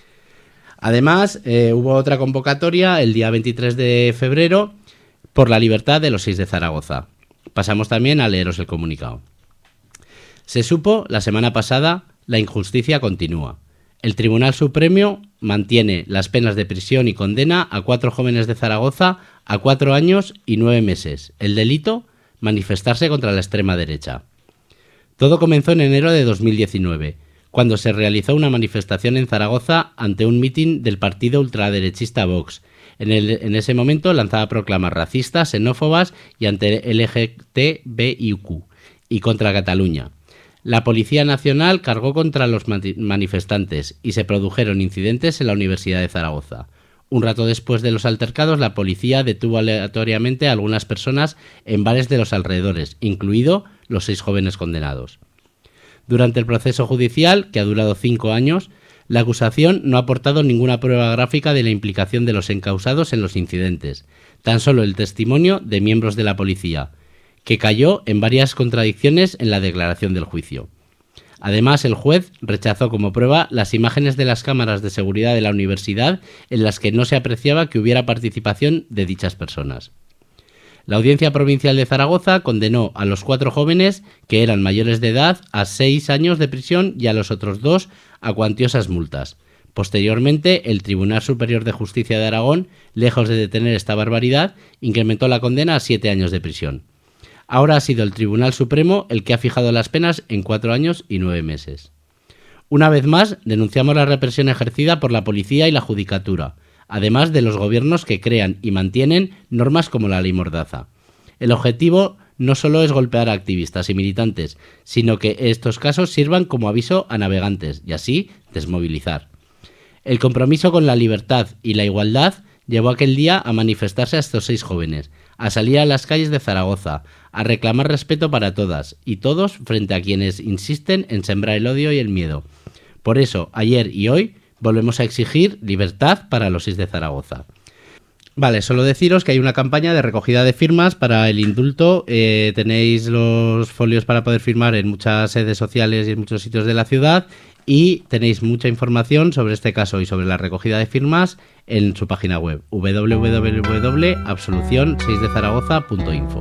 Además, hubo otra convocatoria el día 23 de febrero por la libertad de los 6 de Zaragoza. Pasamos también a leeros el comunicado. Se supo la semana pasada, la injusticia continúa. El Tribunal Supremo mantiene las penas de prisión y condena a 4 jóvenes de Zaragoza a 4 años y 9 meses. El delito, manifestarse contra la extrema derecha. Todo comenzó en enero de 2019. Cuando se realizó una manifestación en Zaragoza ante un mitin del partido ultraderechista Vox. En ese momento lanzaba proclamas racistas, xenófobas y anti-LGTBIQ y contra Cataluña. La Policía Nacional cargó contra los manifestantes y se produjeron incidentes en la Universidad de Zaragoza. Un rato después de los altercados, la policía detuvo aleatoriamente a algunas personas en bares de los alrededores, incluido los 6 jóvenes condenados. Durante el proceso judicial, que ha durado 5 años, la acusación no ha aportado ninguna prueba gráfica de la implicación de los encausados en los incidentes, tan solo el testimonio de miembros de la policía, que cayó en varias contradicciones en la declaración del juicio. Además, el juez rechazó como prueba las imágenes de las cámaras de seguridad de la universidad en las que no se apreciaba que hubiera participación de dichas personas. La Audiencia Provincial de Zaragoza condenó a los 4 jóvenes, que eran mayores de edad, a 6 años de prisión y a los otros 2 a cuantiosas multas. Posteriormente, el Tribunal Superior de Justicia de Aragón, lejos de detener esta barbaridad, incrementó la condena a 7 años de prisión. Ahora ha sido el Tribunal Supremo el que ha fijado las penas en 4 años y 9 meses. Una vez más, denunciamos la represión ejercida por la policía y la judicatura, además de los gobiernos que crean y mantienen normas como la Ley Mordaza. El objetivo no solo es golpear a activistas y militantes, sino que estos casos sirvan como aviso a navegantes y así desmovilizar. El compromiso con la libertad y la igualdad llevó aquel día a manifestarse a estos 6 jóvenes, a salir a las calles de Zaragoza, a reclamar respeto para todas y todos frente a quienes insisten en sembrar el odio y el miedo. Por eso, ayer y hoy, volvemos a exigir libertad para los 6 de Zaragoza. Vale, solo deciros que hay una campaña de recogida de firmas para el indulto. Tenéis los folios para poder firmar en muchas sedes sociales y en muchos sitios de la ciudad. Y tenéis mucha información sobre este caso y sobre la recogida de firmas en su página web www.absolucion6dezaragoza.info.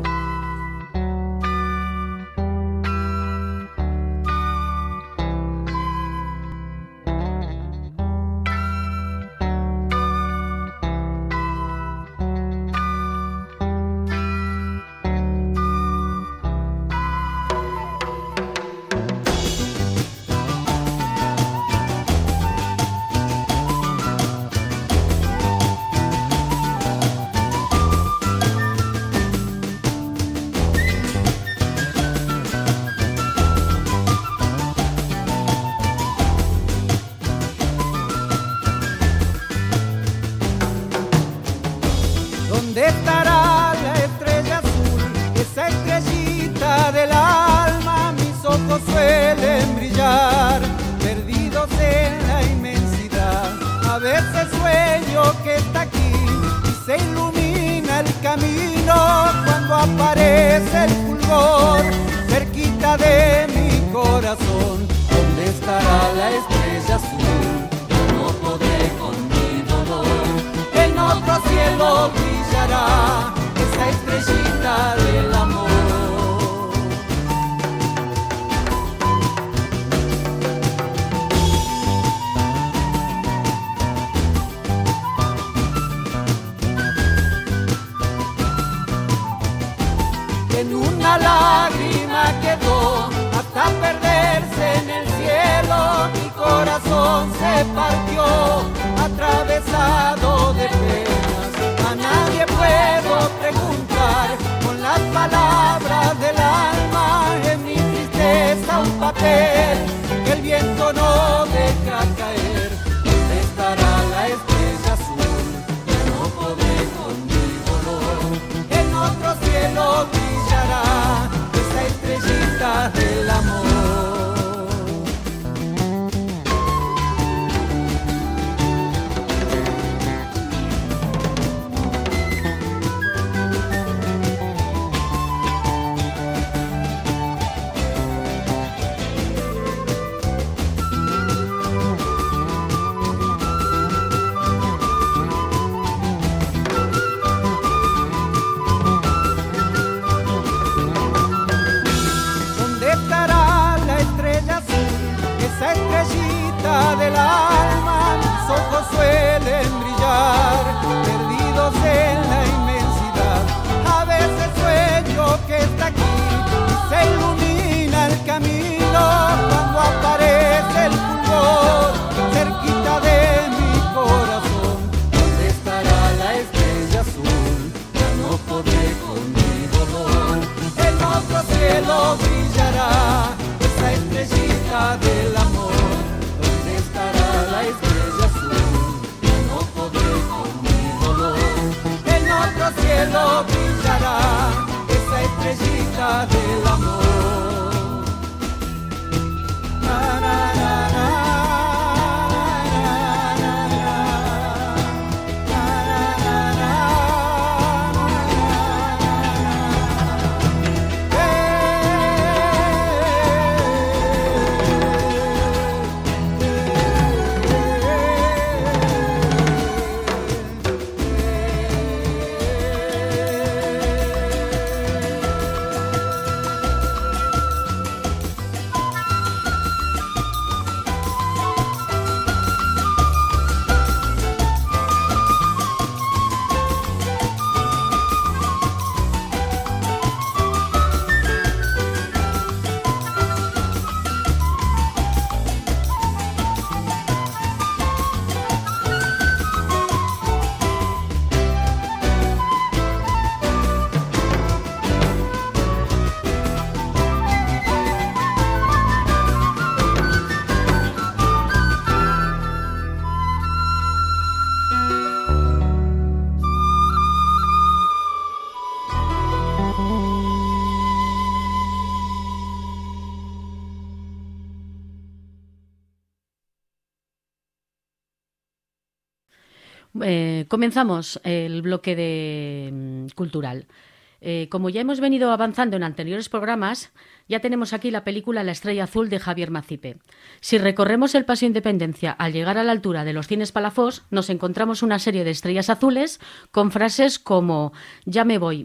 ¿Dónde estará la estrella azul? Esa estrellita del alma, mis ojos suelen brillar, perdidos en la inmensidad. A veces sueño que está aquí y se ilumina el camino cuando aparece el fulgor cerquita de mi corazón. ¿Dónde estará la estrella azul? No podré con mi dolor. En otro cielo brillará esa estrellita del amor. En una lágrima quedó hasta perderse en el cielo. Mi corazón se partió atravesado de penas. A nadie puedo preguntar con las palabras del alma. En mi tristeza un papel que el viento no deja caer. ¿Dónde estará la estrella azul? Ya no podré con mi dolor. En otro cielo brillará esa estrellita del amor. Esa estrellita del alma, mis ojos suelen brillar, perdidos en la inmensidad. A veces sueño que está aquí y se ilumina el camino cuando aparece el fulgor cerquita de mi corazón. ¿Dónde estará la estrella azul? Ya no podré con mi dolor. En otro cielo brillará esa estrellita del amor. ¿Dónde estará la estrella azul? Ya no podré con mi dolor. En otro cielo brillará esa estrellita del amor. Na, na, na, na. Comenzamos el bloque de cultural. Como ya hemos venido avanzando en anteriores programas, ya tenemos aquí la película La estrella azul de Javier Macipe. Si recorremos el Paseo Independencia al llegar a la altura de los Cines Palafox, nos encontramos una serie de estrellas azules con frases como ya me voy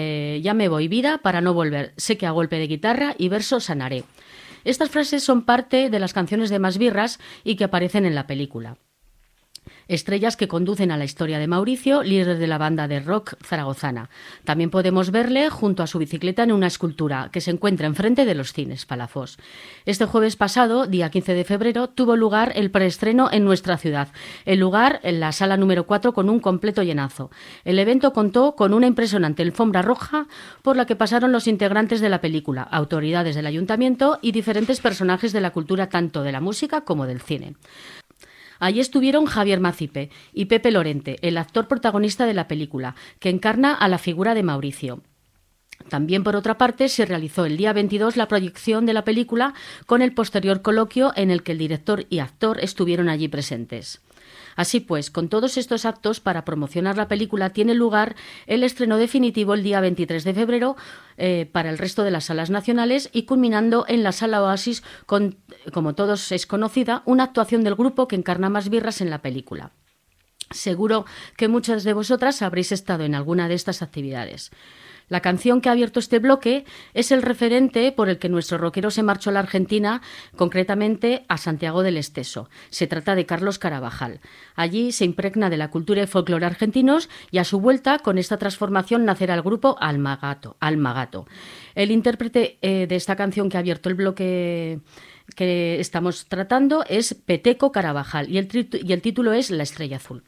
vida para no volver, sé que a golpe de guitarra y verso sanaré. Estas frases son parte de las canciones de Masbirras y que aparecen en la película. Estrellas que conducen a la historia de Mauricio, líder de la banda de rock zaragozana. También podemos verle junto a su bicicleta en una escultura que se encuentra enfrente de los Cines Palafox. Este jueves pasado, día 15 de febrero, tuvo lugar el preestreno en nuestra ciudad. El lugar en la sala número 4 con un completo llenazo. El evento contó con una impresionante alfombra roja por la que pasaron los integrantes de la película, autoridades del ayuntamiento y diferentes personajes de la cultura tanto de la música como del cine. Allí estuvieron Javier Macipe y Pepe Lorente, el actor protagonista de la película, que encarna a la figura de Mauricio. También, por otra parte, se realizó el día 22 la proyección de la película con el posterior coloquio en el que el director y actor estuvieron allí presentes. Así pues, con todos estos actos para promocionar la película tiene lugar el estreno definitivo el día 23 de febrero para el resto de las salas nacionales y culminando en la Sala Oasis con, como todos es conocida, una actuación del grupo que encarna Masbirras en la película. Seguro que muchas de vosotras habréis estado en alguna de estas actividades. La canción que ha abierto este bloque es el referente por el que nuestro rockero se marchó a la Argentina, concretamente a Santiago del Esteso. Se trata de Carlos Carabajal. Allí se impregna de la cultura y folclore argentinos y a su vuelta, con esta transformación, nacerá el grupo Almagato. El intérprete de esta canción que ha abierto el bloque que estamos tratando es Peteco Carabajal y el título es La estrella azul.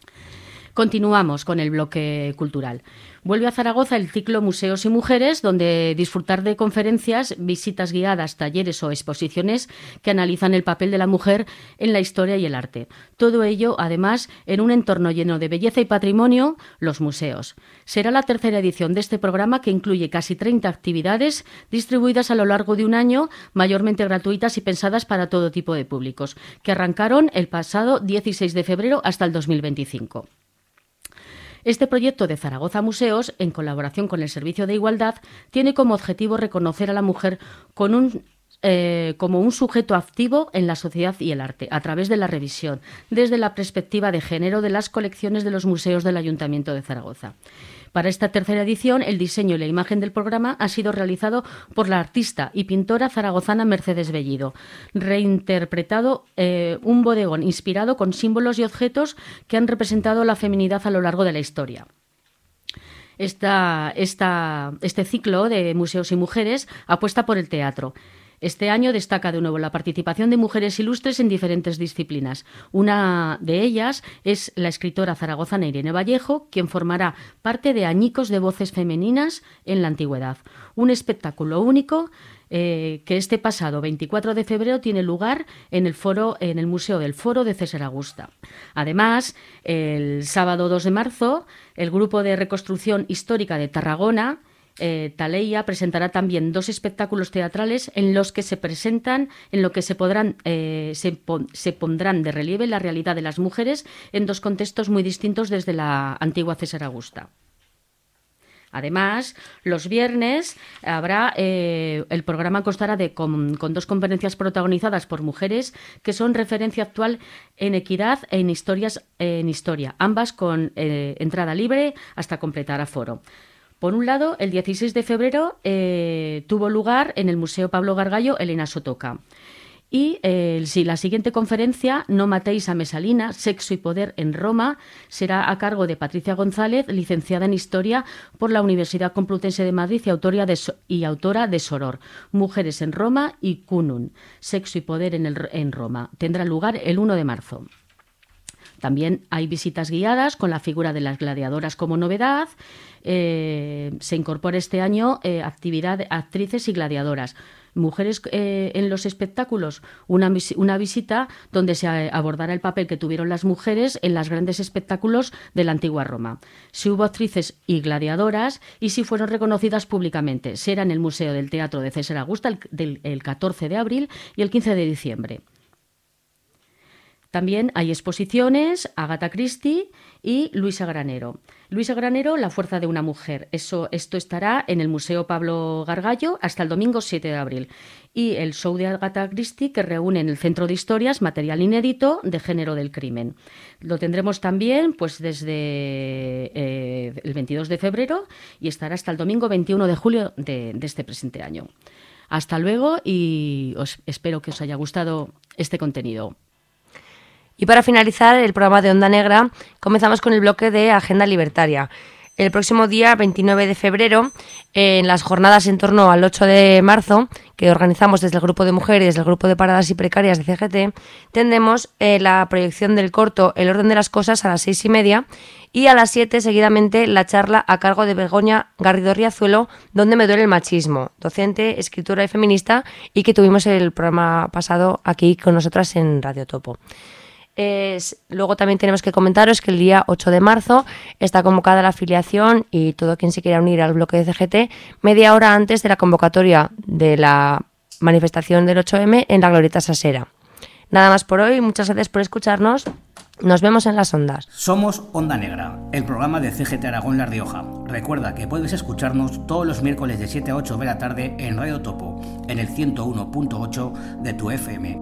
Continuamos con el bloque cultural. Vuelve a Zaragoza el ciclo Museos y Mujeres, donde disfrutar de conferencias, visitas guiadas, talleres o exposiciones que analizan el papel de la mujer en la historia y el arte. Todo ello, además, en un entorno lleno de belleza y patrimonio, los museos. Será la tercera edición de este programa que incluye casi 30 actividades distribuidas a lo largo de un año, mayormente gratuitas y pensadas para todo tipo de públicos, que arrancaron el pasado 16 de febrero hasta el 2025. Este proyecto de Zaragoza Museos, en colaboración con el Servicio de Igualdad, tiene como objetivo reconocer a la mujer como un sujeto activo en la sociedad y el arte, a través de la revisión, desde la perspectiva de género de las colecciones de los museos del Ayuntamiento de Zaragoza. Para esta tercera edición, el diseño y la imagen del programa ha sido realizado por la artista y pintora zaragozana Mercedes Bellido, reinterpretado un bodegón inspirado con símbolos y objetos que han representado la feminidad a lo largo de la historia. Este ciclo de Museos y Mujeres apuesta por el teatro. Este año destaca de nuevo la participación de mujeres ilustres en diferentes disciplinas. Una de ellas es la escritora zaragozana Irene Vallejo, quien formará parte de Añicos de voces femeninas en la antigüedad. Un espectáculo único que este pasado 24 de febrero tiene lugar en el Museo del Foro de César Augusta. Además, el sábado 2 de marzo, el Grupo de Reconstrucción Histórica de Tarragona, Taleia, presentará también 2 espectáculos teatrales en los que se pondrán de relieve la realidad de las mujeres en 2 contextos muy distintos desde la antigua César Augusta. Además, los viernes habrá el programa constará con 2 conferencias protagonizadas por mujeres que son referencia actual en equidad e en historia, ambas con entrada libre hasta completar aforo. Por un lado, el 16 de febrero tuvo lugar en el Museo Pablo Gargallo Elena Sotoca. Y la siguiente conferencia, No matéis a Mesalina, Sexo y Poder en Roma, será a cargo de Patricia González, licenciada en Historia por la Universidad Complutense de Madrid y autora de Soror, Mujeres en Roma y Cunun, Sexo y Poder en Roma. Tendrá lugar el 1 de marzo. También hay visitas guiadas con la figura de las gladiadoras como novedad. Se incorpora este año actividad de actrices y gladiadoras. Mujeres en los espectáculos, una visita donde se abordará el papel que tuvieron las mujeres en los grandes espectáculos de la antigua Roma. Si hubo actrices y gladiadoras y si fueron reconocidas públicamente. Será en el Museo del Teatro de César Augusta el 14 de abril y el 15 de diciembre. También hay exposiciones, Agatha Christie y Luisa Granero. Luisa Granero, La fuerza de una mujer. Esto estará en el Museo Pablo Gargallo hasta el domingo 7 de abril. Y el show de Agatha Christie, que reúne en el Centro de Historias material inédito de género del crimen. Lo tendremos también pues desde el 22 de febrero y estará hasta el domingo 21 de julio de este presente año. Hasta luego y espero que os haya gustado este contenido. Y para finalizar el programa de Onda Negra, comenzamos con el bloque de Agenda Libertaria. El próximo día 29 de febrero, en las jornadas en torno al 8 de marzo, que organizamos desde el Grupo de Mujeres, desde el Grupo de Paradas y Precarias de CGT, tendremos la proyección del corto El orden de las cosas a las 6:30 y a las 7 seguidamente la charla a cargo de Begoña Garrido Riazuelo, Donde me duele el machismo, docente, escritora y feminista, y que tuvimos el programa pasado aquí con nosotras en Radio Topo. Luego también tenemos que comentaros que el día 8 de marzo está convocada la afiliación y todo quien se quiera unir al bloque de CGT media hora antes de la convocatoria de la manifestación del 8M en la Glorieta Sasera. Nada más por hoy, muchas gracias por escucharnos, nos vemos en las ondas. Somos Onda Negra, el programa de CGT Aragón La Rioja. Recuerda que puedes escucharnos todos los miércoles de 7 a 8 de la tarde en Radio Topo, en el 101.8 de tu FM.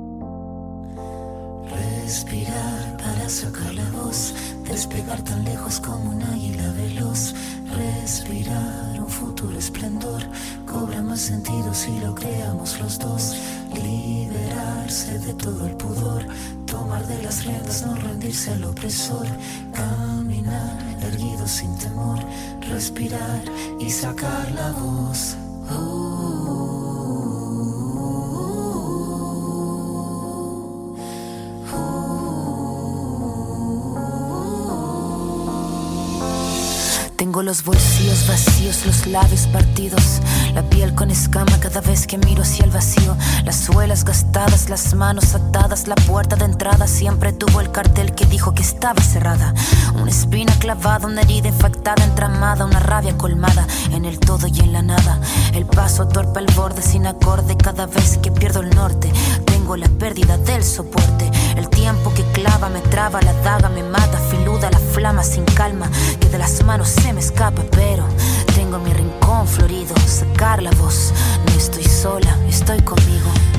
Respirar para sacar la voz, despegar tan lejos como un águila veloz. Respirar un futuro esplendor, cobra más sentido si lo creamos los dos. Liberarse de todo el pudor, tomar de las riendas, no rendirse al opresor. Caminar erguido sin temor, respirar y sacar la voz. Tengo los bolsillos vacíos, los labios partidos, la piel con escama cada vez que miro hacia el vacío. Las suelas gastadas, las manos atadas, la puerta de entrada siempre tuvo el cartel que dijo que estaba cerrada. Una espina clavada, una herida infectada, entramada, una rabia colmada en el todo y en la nada. El paso torpe al borde sin acorde cada vez que pierdo el norte. Tengo la pérdida del soporte, el tiempo que clava me traba, la daga me mata, filuda la flama sin calma, que de las manos se me escapa, pero tengo mi rincón florido, sacar la voz, no estoy sola, estoy conmigo.